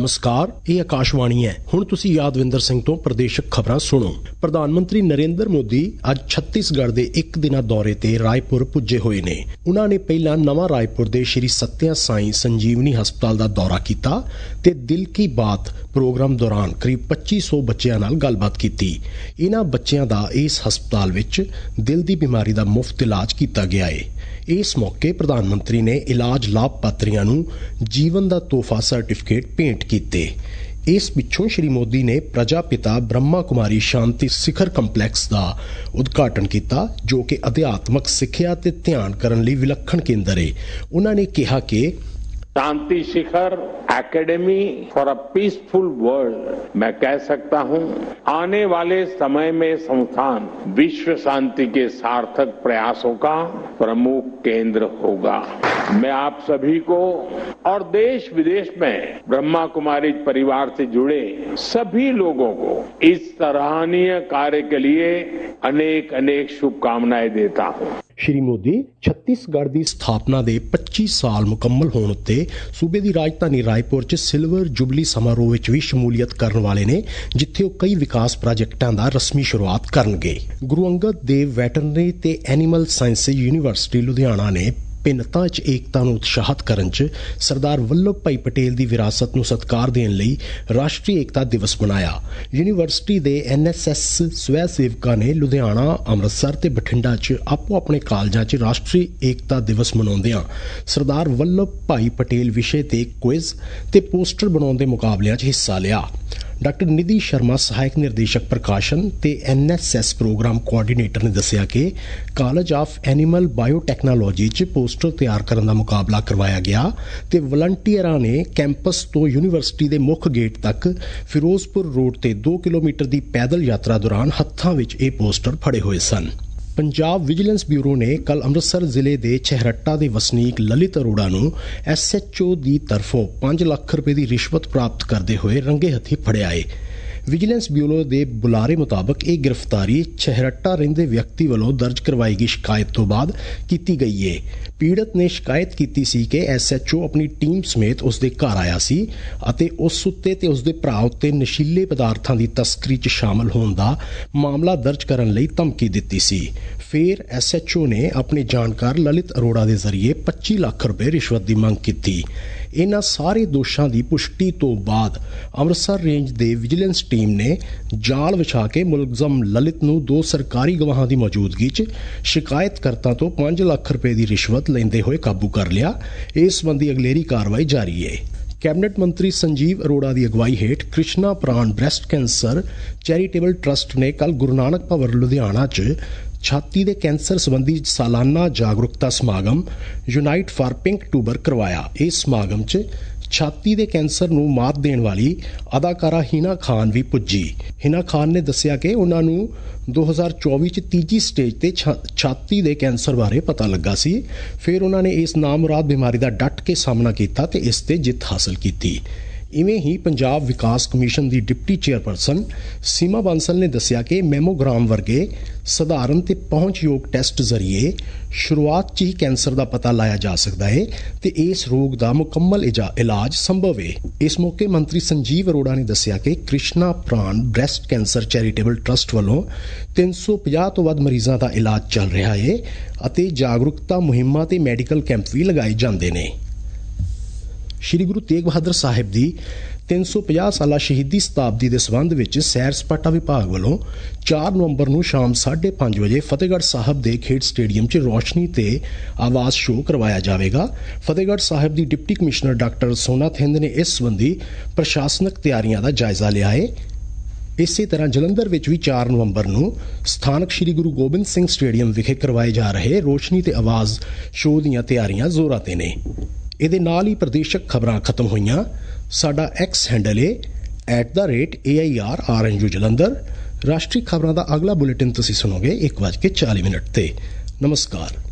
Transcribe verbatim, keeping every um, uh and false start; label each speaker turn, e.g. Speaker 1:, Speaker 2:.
Speaker 1: ਨਮਸਕਾਰ, ਇਹ ਆਕਾਸ਼ਵਾਣੀ ਹੈ। ਹੁਣ ਤੁਸੀਂ ਯਾਦਵਿੰਦਰ ਸਿੰਘ ਤੋਂ ਪ੍ਰਦੇਸ਼ਕ ਖਬਰਾਂ ਸੁਣੋ। ਪ੍ਰਧਾਨ ਮੰਤਰੀ ਨਰਿੰਦਰ ਮੋਦੀ ਅੱਜ ਛੱਤੀਸਗੜ੍ਹ ਦੇ ਇੱਕ ਦਿਨਾਂ ਦੌਰੇ ਤੇ ਰਾਏਪੁਰ ਪੁੱਜੇ ਹੋਏ ਨੇ। ਉਹਨਾਂ ਨੇ ਪਹਿਲਾਂ ਨਵਾਂ ਰਾਏਪੁਰ ਦੇ ਸ਼੍ਰੀ ਸੱਤਿਆ ਸਾਈਂ ਸੰਜੀਵਨੀ ਹਸਪਤਾਲ ਦਾ ਦੌਰਾ ਕੀਤਾ ਤੇ ਦਿਲ ਕੀ ਬਾਤ ਪ੍ਰੋਗਰਾਮ ਦੌਰਾਨ ਕਰੀਬ ਪੱਚੀ ਸੌ ਬੱਚਿਆਂ ਨਾਲ ਗੱਲਬਾਤ ਕੀਤੀ। ਇਹਨਾਂ ਬੱਚਿਆਂ ਦਾ ਇਸ ਹਸਪਤਾਲ ਵਿੱਚ ਦਿਲ ਦੀ ਬਿਮਾਰੀ ਦਾ ਮੁਫਤ ਇਲਾਜ ਕੀਤਾ ਗਿਆ ਹੈ। ਇਸ ਮੌਕੇ ਪ੍ਰਧਾਨ ਮੰਤਰੀ ਨੇ ਇਲਾਜ ਲਾਭਪਾਤਰੀਆਂ ਨੂੰ ਜੀਵਨ ਦਾ ਤੋਹਫਾ ਸਰਟੀਫਿਕੇਟ ਭੇਂਟ ਕੀਤੇ। ਇਸ ਪਿੱਛੋਂ ਸ਼੍ਰੀ ਮੋਦੀ ਨੇ ਪ੍ਰਜਾਪਿਤਾ ਬ੍ਰਹਮਾ ਕੁਮਾਰੀ ਸ਼ਾਂਤੀ ਸਿਖਰ ਕੰਪਲੈਕਸ ਦਾ ਉਦਘਾਟਨ ਕੀਤਾ, ਜੋ ਕਿ ਅਧਿਆਤਮਕ ਸਿੱਖਿਆ ਤੇ ਧਿਆਨ ਕਰਨ ਲਈ ਵਿਲੱਖਣ ਕੇਂਦਰ ਹੈ। ਉਹਨਾਂ ਨੇ ਕਿਹਾ ਕਿ
Speaker 2: Shanti Shikhar academy for a peaceful world, मैं कह सकता हूं आने वाले समय में संस्थान विश्व शांति के सार्थक प्रयासों का प्रमुख केंद्र होगा। मैं आप सभी को और देश विदेश में ब्रह्मा कुमारी परिवार से जुड़े सभी लोगों को इस सराहनीय कार्य के लिए अनेक अनेक शुभकामनाएं देता हूं।
Speaker 1: ਸ਼੍ਰੀ ਮੋਦੀ ਛੱਤੀਸਗੜ੍ਹ ਦੀ ਸਥਾਪਨਾ ਦੇ ਪੱਚੀ ਸਾਲ ਮੁਕੰਮਲ ਹੋਣ ਉੱਤੇ ਸੂਬੇ ਦੀ ਰਾਜਧਾਨੀ ਰਾਏਪੁਰ 'ਚ ਸਿਲਵਰ ਜੁਬਲੀ ਸਮਾਰੋਹ ਵਿੱਚ ਵੀ ਸ਼ਮੂਲੀਅਤ ਕਰਨ ਵਾਲੇ ਨੇ, ਜਿੱਥੇ ਉਹ ਕਈ ਵਿਕਾਸ ਪ੍ਰਾਜੈਕਟਾਂ ਦਾ ਰਸਮੀ ਸ਼ੁਰੂਆਤ ਕਰਨਗੇ। ਗੁਰੂ ਅੰਗਦ ਦੇਵ ਵੈਟਰਨਰੀ ਤੇ ਐਨੀਮਲ ਸਾਇੰਸਜ਼ ਯੂਨੀਵਰਸਿਟੀ ਲੁਧਿਆਣਾ ਨੇ ਭਿੰਨਤਾ 'ਚ ਏਕਤਾ ਨੂੰ ਉਤਸ਼ਾਹਿਤ ਕਰਨ 'ਚ ਸਰਦਾਰ ਵੱਲਭ ਭਾਈ ਪਟੇਲ ਦੀ ਵਿਰਾਸਤ ਨੂੰ ਸਤਿਕਾਰ ਦੇਣ ਲਈ ਰਾਸ਼ਟਰੀ ਏਕਤਾ ਦਿਵਸ ਮਨਾਇਆ। ਯੂਨੀਵਰਸਿਟੀ ਦੇ ਐਨ ਐਸ ਐਸ ਸਵੈ ਸੇਵਕਾਂ ਨੇ ਲੁਧਿਆਣਾ, ਅੰਮ੍ਰਿਤਸਰ ਤੇ ਬਠਿੰਡਾ 'ਚ ਆਪੋ ਆਪਣੇ ਕਾਲਜਾਂ 'ਚ ਰਾਸ਼ਟਰੀ ਏਕਤਾ ਦਿਵਸ ਮਨਾਉਂਦਿਆਂ ਸਰਦਾਰ ਵੱਲਭ ਭਾਈ ਪਟੇਲ ਵਿਸ਼ੇ ਤੇ ਕੁਇਜ਼ ਤੇ ਪੋਸਟਰ ਬਣਾਉਣ ਦੇ ਮੁਕਾਬਲਿਆਂ 'ਚ ਹਿੱਸਾ ਲਿਆ। ਡਾਕਟਰ ਨਿਧੀ ਸ਼ਰਮਾ ਸਹਾਇਕ ਨਿਰਦੇਸ਼ਕ ਪ੍ਰਕਾਸ਼ਨ ਤੇ N S S program coordinator ਨੇ ਦੱਸਿਆ ਕਿ ਕਾਲਜ ਆਫ ਐਨੀਮਲ ਬਾਇਓਟੈਕਨੋਲੋਜੀ 'ਚ ਪੋਸਟਰ ਤਿਆਰ ਕਰਨ ਦਾ ਮੁਕਾਬਲਾ ਕਰਵਾਇਆ ਗਿਆ ਤੇ ਵਲੰਟੀਅਰਾਂ ਨੇ ਕੈਂਪਸ ਤੋਂ ਯੂਨੀਵਰਸਿਟੀ ਦੇ ਮੁੱਖ ਗੇਟ ਤੱਕ ਫਿਰੋਜ਼ਪੁਰ ਰੋਡ ਤੇ ਦੋ ਕਿਲੋਮੀਟਰ ਦੀ ਪੈਦਲ ਯਾਤਰਾ ਦੌਰਾਨ ਹੱਥਾਂ ਵਿੱਚ ਇਹ ਪੋਸਟਰ ਫੜੇ ਹੋਏ ਸਨ। ਪੰਜਾਬ ਵਿਜੀਲੈਂਸ ਬਿਊਰੋ ਨੇ ਕੱਲ ਅੰਮ੍ਰਿਤਸਰ ਜ਼ਿਲ੍ਹੇ ਦੇ ਛਹਿਰੱਟਾ ਦੇ ਵਸਨੀਕ ਲਲਿਤ ਅਰੋੜਾ ਨੂੰ ਐਸ ਐਚ ਓ ਦੀ ਤਰਫੋਂ ਪੰਜ ਲੱਖ ਰੁਪਏ ਦੀ ਰਿਸ਼ਵਤ ਪ੍ਰਾਪਤ ਕਰਦੇ ਹੋਏ ਰੰਗੇ ਹੱਥੀਂ ਫੜਿਆ ਏ। ਵਿਜੀਲੈਂਸ ਬਿਊਰੋ ਦੇ ਬੁਲਾਰੇ ਮੁਤਾਬਕ ਇਹ ਗ੍ਰਿਫਤਾਰੀ ਛਹਿਰੱਟਾ ਰਹਿੰਦੇ ਵਿਅਕਤੀ ਵੱਲੋਂ ਦਰਜ ਕਰਵਾਈ ਗਈ ਸ਼ਿਕਾਇਤ ਤੋਂ ਬਾਅਦ ਕੀਤੀ ਗਈ ਏ। ਪੀੜਤ ਨੇ ਸ਼ਿਕਾਇਤ ਕੀਤੀ ਸੀ ਕਿ ਐਸ ਐਚ ਓ ਆਪਣੀ ਟੀਮ ਸਮੇਤ ਉਸ ਦੇ ਘਰ ਆਇਆ ਸੀ ਅਤੇ ਉਸ ਉੱਤੇ ਤੇ ਉਸ ਦੇ ਭਰਾ ਉੱਤੇ ਨਸ਼ੀਲੇ ਪਦਾਰਥਾਂ ਦੀ ਤਸਕਰੀ 'ਚ ਸ਼ਾਮਲ ਹੋਣ ਦਾ ਮਾਮਲਾ ਦਰਜ ਕਰਨ ਲਈ ਧਮਕੀ ਦਿੱਤੀ ਸੀ। ਫਿਰ ਐਸ ਐਚ ਓ ਨੇ ਆਪਣੇ ਜਾਣਕਾਰ ਲਲਿਤ ਅਰੋੜਾ ਦੇ ਜ਼ਰੀਏ ਪੱਚੀ ਲੱਖ ਰੁਪਏ ਰਿਸ਼ਵਤ ਦੀ ਮੰਗ ਕੀਤੀ। ਇਹਨਾਂ ਸਾਰੇ ਦੋਸ਼ਾਂ ਦੀ ਪੁਸ਼ਟੀ ਤੋਂ ਬਾਅਦ ਅੰਮ੍ਰਿਤਸਰ ਰੇਂਜ ਦੇ ਵਿਜੀਲੈਂਸ ਟੀਮ ਨੇ ਜਾਲ ਵਿਛਾ ਕੇ ਮੁਲਜ਼ਮ ਲਲਿਤ ਨੂੰ ਦੋ ਸਰਕਾਰੀ ਗਵਾਹਾਂ ਦੀ ਮੌਜੂਦਗੀ 'ਚ ਸ਼ਿਕਾਇਤਕਰਤਾ ਤੋਂ ਪੰਜ ਲੱਖ ਰੁਪਏ ਦੀ ਰਿਸ਼ਵਤ ਲੈਂਦੇ ਹੋਏ ਕਾਬੂ ਕਰ ਲਿਆ। ਇਸ ਸੰਬੰਧੀ ਅਗਲੇਰੀ ਕਾਰਵਾਈ ਜਾਰੀ ਹੈ। ਕੈਬਨਿਟ ਮੰਤਰੀ ਸੰਜੀਵ ਅਰੋੜਾ ਦੀ ਅਗਵਾਈ ਹੇਠ ਕ੍ਰਿਸ਼ਨਾ ਪ੍ਰਾਣ ਬ੍ਰੈਸਟ ਕੈਂਸਰ ਚੈਰੀਟੇਬਲ ਟਰੱਸਟ ਨੇ ਕੱਲ ਗੁਰੂ ਨਾਨਕ ਭਵਨ ਲੁਧਿਆਣਾ 'ਚ ਛਾਤੀ ਦੇ ਕੈਂਸਰ ਸੰਬੰਧੀ ਸਾਲਾਨਾ ਜਾਗਰੂਕਤਾ ਸਮਾਗਮ ਯੂਨਾਈਟ ਫਾਰ ਪਿੰਕ ਟੂਬਰ ਕਰਵਾਇਆ। ਇਸ ਸਮਾਗਮ 'ਚ ਛਾਤੀ ਦੇ ਕੈਂਸਰ ਨੂੰ ਮਾਤ ਦੇਣ ਵਾਲੀ ਅਦਾਕਾਰਾ ਹਿਨਾ ਖਾਨ ਵੀ ਪੁੱਜੀ। ਹਿਨਾ ਖਾਨ ਨੇ ਦੱਸਿਆ ਕਿ ਉਹਨਾਂ ਨੂੰ ਦੋ ਹਜ਼ਾਰ ਚੌਵੀ 'ਚ ਤੀਜੀ ਸਟੇਜ ਤੇ ਛਾਤੀ ਦੇ ਕੈਂਸਰ ਬਾਰੇ ਪਤਾ ਲੱਗਾ ਸੀ। ਫਿਰ ਉਹਨਾਂ ਨੇ ਇਸ ਨਾਮੁਰਾਦ ਬਿਮਾਰੀ ਦਾ ਡਟ ਕੇ ਸਾਹਮਣਾ ਕੀਤਾ ਤੇ ਇਸ ਤੇ ਜਿੱਤ ਹਾਸਲ ਕੀਤੀ। ਇਵੇਂ ਹੀ ਪੰਜਾਬ ਵਿਕਾਸ ਕਮਿਸ਼ਨ ਦੀ ਡਿਪਟੀ ਚੇਅਰਪਰਸਨ ਸੀਮਾ ਬਾਂਸਲ ਨੇ ਦੱਸਿਆ ਕਿ ਮੈਮੋਗ੍ਰਾਮ ਵਰਗੇ ਸਧਾਰਨ ਤੇ ਪਹੁੰਚਯੋਗ ਟੈਸਟ ਜ਼ਰੀਏ ਸ਼ੁਰੂਆਤ 'ਚ ਹੀ ਕੈਂਸਰ ਦਾ ਪਤਾ ਲਾਇਆ ਜਾ ਸਕਦਾ ਹੈ ਤੇ ਇਸ ਰੋਗ ਦਾ ਮੁਕੰਮਲ ਇਲਾਜ ਸੰਭਵ ਹੈ। ਇਸ ਮੌਕੇ ਮੰਤਰੀ ਸੰਜੀਵ ਅਰੋੜਾ ਨੇ ਦੱਸਿਆ ਕਿ ਕ੍ਰਿਸ਼ਨਾ ਪ੍ਰਾਣ ਬ੍ਰੈਸਟ ਕੈਂਸਰ ਚੈਰੀਟੇਬਲ ਟਰੱਸਟ ਵੱਲੋਂ ਤਿੰਨ ਸੌ ਪੰਜਾਹ ਤੋਂ ਵੱਧ ਮਰੀਜ਼ਾਂ ਦਾ ਇਲਾਜ ਚੱਲ ਰਿਹਾ ਹੈ ਅਤੇ ਜਾਗਰੂਕਤਾ ਮੁਹਿੰਮਾਂ ਤੇ ਮੈਡੀਕਲ ਕੈਂਪ ਵੀ ਲਗਾਏ ਜਾਂਦੇ ਨੇ। ਸ਼੍ਰੀ ਗੁਰੂ ਤੇਗ ਬਹਾਦਰ ਸਾਹਿਬ ਦੀ ਤਿੰਨ ਸੌ ਪੰਜਾਹ ਸਾਲਾ ਸ਼ਹੀਦੀ ਸ਼ਤਾਬਦੀ ਦੇ ਸਬੰਧ ਵਿੱਚ ਸੈਰ ਸਪਾਟਾ ਵਿਭਾਗ ਵੱਲੋਂ ਚਾਰ ਨਵੰਬਰ ਨੂੰ ਸ਼ਾਮ ਸਾਢੇ ਪੰਜ ਵਜੇ ਫਤਿਹਗੜ੍ਹ ਸਾਹਿਬ ਦੇ ਖੇਡ ਸਟੇਡੀਅਮ 'ਚ ਰੋਸ਼ਨੀ ਤੇ ਆਵਾਜ਼ ਸ਼ੋਅ ਕਰਵਾਇਆ ਜਾਵੇਗਾ। ਫਤਿਹਗੜ੍ਹ ਸਾਹਿਬ ਦੀ deputy commissioner doctor Sona Thind ਨੇ ਇਸ ਸੰਬੰਧੀ ਪ੍ਰਸ਼ਾਸਨਿਕ ਤਿਆਰੀਆਂ ਦਾ ਜਾਇਜ਼ਾ ਲਿਆ ਹੈ। ਇਸੇ ਤਰ੍ਹਾਂ ਜਲੰਧਰ ਵਿੱਚ ਵੀ ਚਾਰ ਨਵੰਬਰ ਨੂੰ ਸਥਾਨਕ ਸ਼੍ਰੀ ਗੁਰੂ ਗੋਬਿੰਦ ਸਿੰਘ ਸਟੇਡੀਅਮ ਵਿਖੇ ਕਰਵਾਏ ਜਾ ਰਹੇ ਰੋਸ਼ਨੀ ਤੇ ਆਵਾਜ਼ ਸ਼ੋਅ ਦੀਆਂ ਤਿਆਰੀਆਂ ਜ਼ੋਰਾਂ ਤੇ ਨੇ। ਇਹਦੇ ਨਾਲ ਹੀ ਪ੍ਰਦੇਸ਼ਕ ਖਬਰਾਂ ਖਤਮ ਹੋਈਆਂ। ਸਾਡਾ ਐਕਸ ਹੈਂਡਲ ਹੈ at the rate A I R R N U Jalandhar. ਰਾਸ਼ਟਰੀ ਖਬਰਾਂ ਦਾ ਅਗਲਾ ਬੁਲੇਟਿਨ ਤੁਸੀਂ ਸੁਣੋਗੇ ਇੱਕ ਵੱਜ ਕੇ ਚਾਲੀ ਮਿੰਟ ਤੇ। ਨਮਸਕਾਰ।